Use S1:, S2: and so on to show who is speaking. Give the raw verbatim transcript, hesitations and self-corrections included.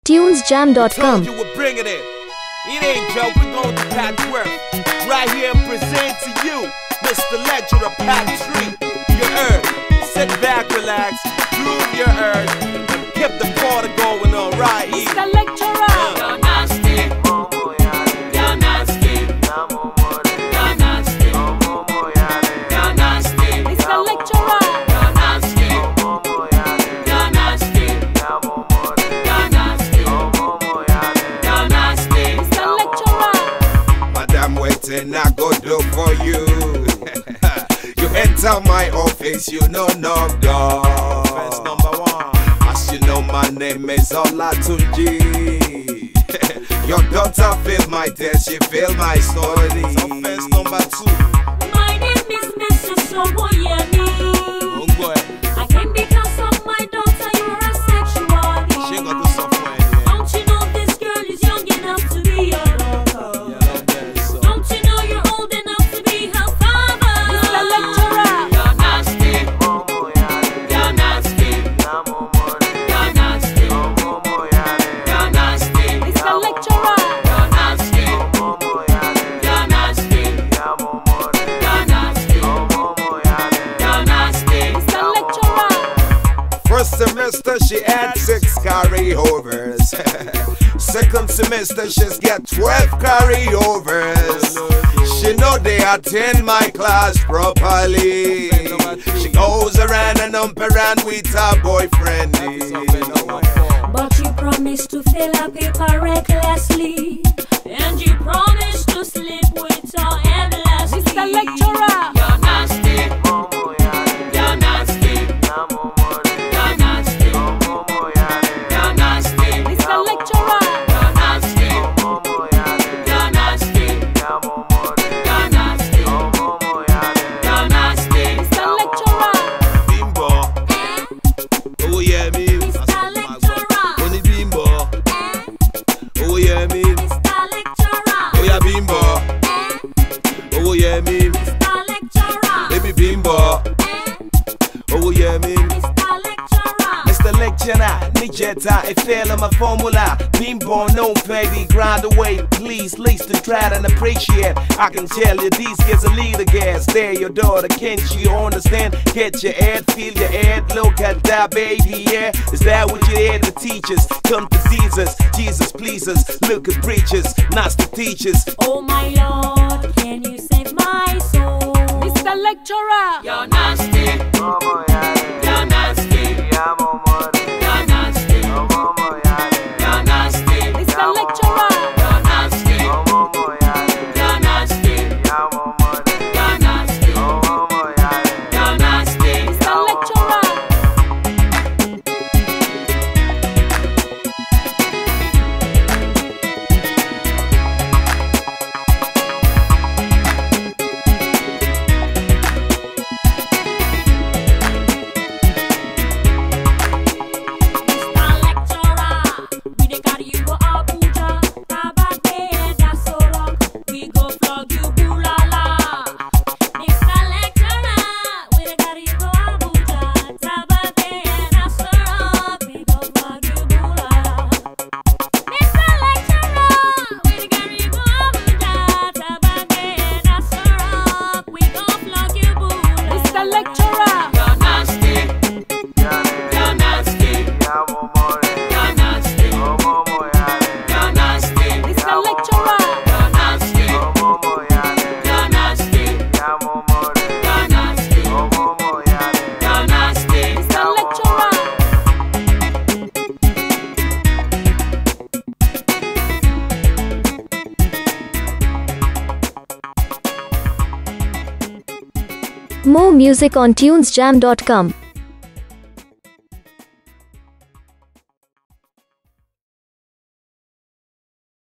S1: tunes jam dot com.
S2: Told you we're bringing it. It ain't joke, we're going to patchwork. Right here and present to you, Mister Lecturer Pat Tree. You heard. Sit back, relax, groove your earth, and keep the party going on right here.
S3: Mister Lecturer.
S2: Uh.
S3: You're nasty. You're nasty. You're nasty. You're nasty. Mister Lecturer. You're nasty. You're nasty. You're nasty. You're nasty. Mister Lecturer.
S4: Madam, waiting, I go do for you. You enter my office, you know knock door.
S2: Offense number one.
S4: As you know, my name is Olatunji. Your daughter feel my test, she feel my story.
S2: Offense number two.
S3: My name is Mister Soboyemi.
S2: Oh boy,
S3: I came because of my daughter, you're a sexual.
S2: she ain't gonna do something here.
S3: Don't you know this girl is young enough to be your daughter?
S2: Yellow bed, so.
S3: Don't you know you're old enough to be her father? Mister Lecturer. You're nasty. You're nasty. You're nasty. You're nasty. Mister Lecturer. You're nasty. You're nasty. You're nasty. You're nasty. Mister Lecturer.
S4: First semester, she had six carryovers. Second semester, she's got twelve carryovers. She know they attend my class properly. She goes around and ump around with her boyfriend.
S3: But you promised to fill her paper recklessly, and you promised to sleep with her endlessly. Mister Lecturer. You're nasty. You're nasty. You're nasty. You're nasty. Mister Lecturer. You're nasty. You're nasty. You're nasty. You're nasty. Mister Lecturer.
S2: Bimbo,
S3: Eh?
S2: oh yeah me.
S3: Mister Lecturer.
S2: Only bimbo,
S3: Eh?
S2: oh yeah me.
S3: Mister Lecturer.
S2: Oh yeah bimbo,
S3: Eh?
S2: oh yeah me.
S3: Mister Lecturer.
S2: Baby bimbo,
S3: Eh?
S2: oh yeah me.
S3: Mister Lecturer.
S2: Mister Lecturer, Nijeta, it fail on my formula. Bimbo, no baby, grind away, please, least to try and appreciate. I can tell you these kids are leader gas. They're your daughter, can't you understand? Get your head, feel your head, look at that baby, yeah. Is that what you hear the teachers? Come to Jesus, Jesus please us. Look at preachers, not the teachers.
S3: Oh my Lord, can you save my soul? Mister Lecturer. You're nasty. You're nasty. You're nasty. You're nasty. Mister Lecturer. You're nasty. You're nasty. You're nasty. You're nasty. Mister Lecturer.
S1: More music on tunes jam dot com.